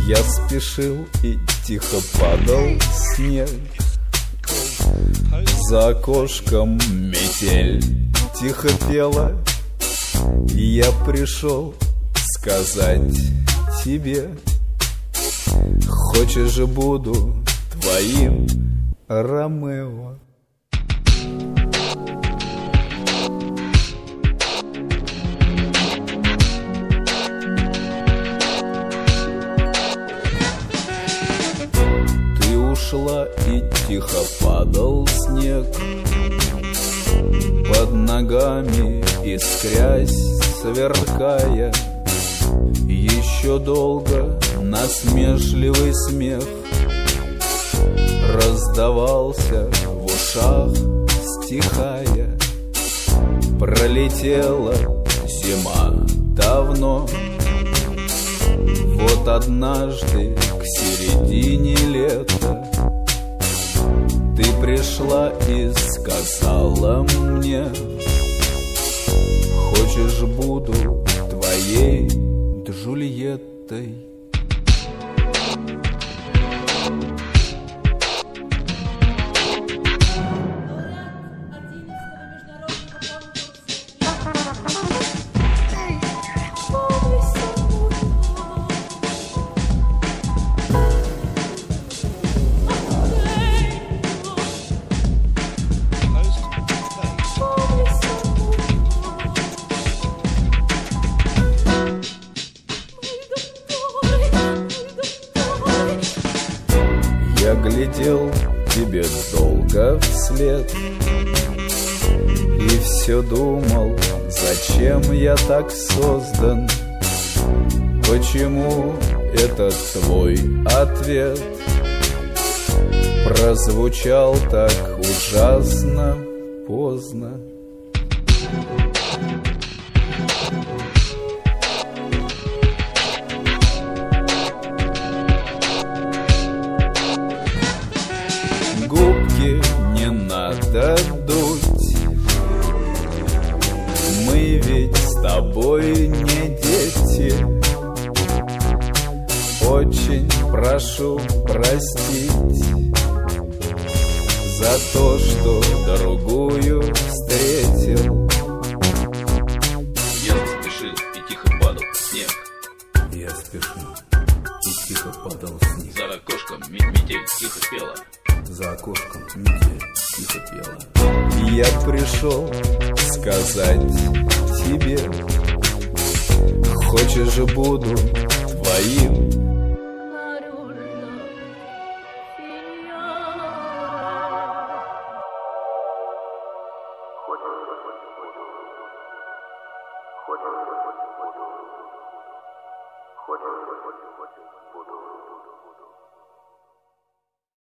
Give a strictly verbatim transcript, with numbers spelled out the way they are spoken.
Я спешил и тихо падал снег. За окошком метель тихо пела. И я пришел сказать тебе: хочешь же буду твоим Ромео. Ты ушла и тихо падал снег. Под ногами искрясь, сверкая, еще долго насмешливый смех раздавался в ушах, стихая. Пролетела зима давно. Вот однажды к середине лета ты пришла и сказала мне: хочешь, буду твоей Джульеттой. Я глядел тебе долго вслед и все думал, зачем я так создан, почему этот твой ответ прозвучал так ужасно поздно. Губки не надо дуть, мы ведь с тобой не дети. Очень прошу простить за то, что другую встретил. Я спешил и тихо падал снег. Я спешил и тихо падал снег. За окошком метель тихо пела. За окошком метель тихо пела. И я пришел сказать тебе: хочешь же буду твоим. Хочешь, буду, буду.